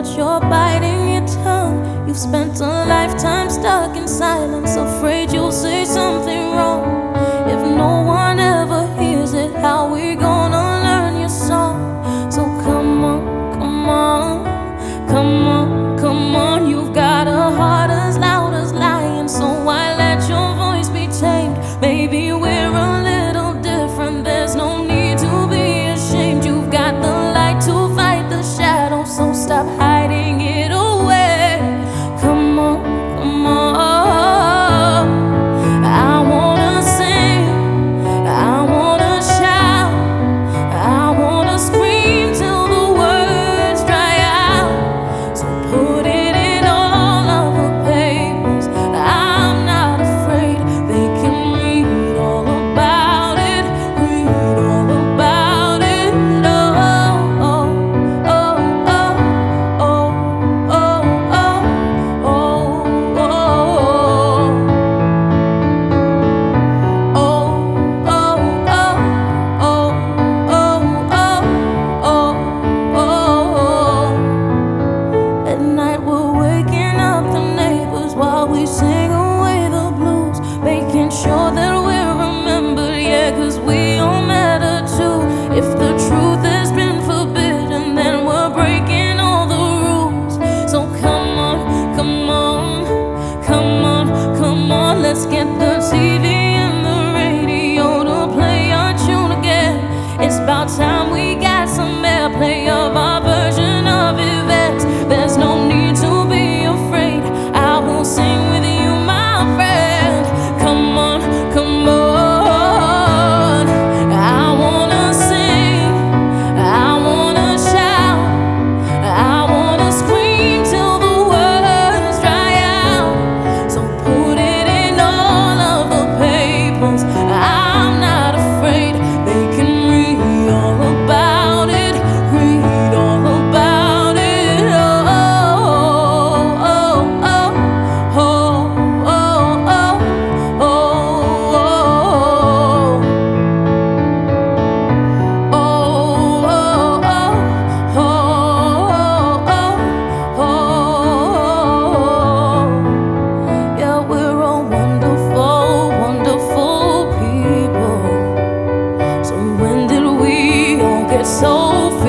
but you're biting your tongue. You've spent a lifetime stuck in silence, afraid you'll say something wrong. If no one ever hears it, how we gonna learn your song? So come on, come on, come on, come on. You've got a heart as loud as lion, so why let your voice be tamed? Maybe we're a little different, there's no need to be ashamed. You've got the light to fight the shadow, so stop hiding it away. Come on, come on. I wanna sing, I wanna shout, I wanna scream till the words dry out. So put it in all of the papers, I'm not afraid. They can read all about it, read all about it. Oh, oh, oh, oh, oh, oh, oh, oh, oh. At night we're waking up the neighbors while we sing away the blues, making sure that we're remembered, yeah, 'cause we all matter too. If the truth has been forbidden, then we're breaking all the rules. So come on, come on, come on, come on, let's get the TV and the radio to play our tune again. It's about time we got some airplay of our version of events. There's no need to be afraid, I will sing with you, my friend. Come on, come on. I wanna sing, I wanna shout, I wanna scream till the words dry out. So put it in all of the papers, I'm not afraid. They can read all about it, read all about it. Oh, oh, oh, oh, oh, oh, oh, oh. Yeah, we're all wonderful, wonderful people. So when did we all get so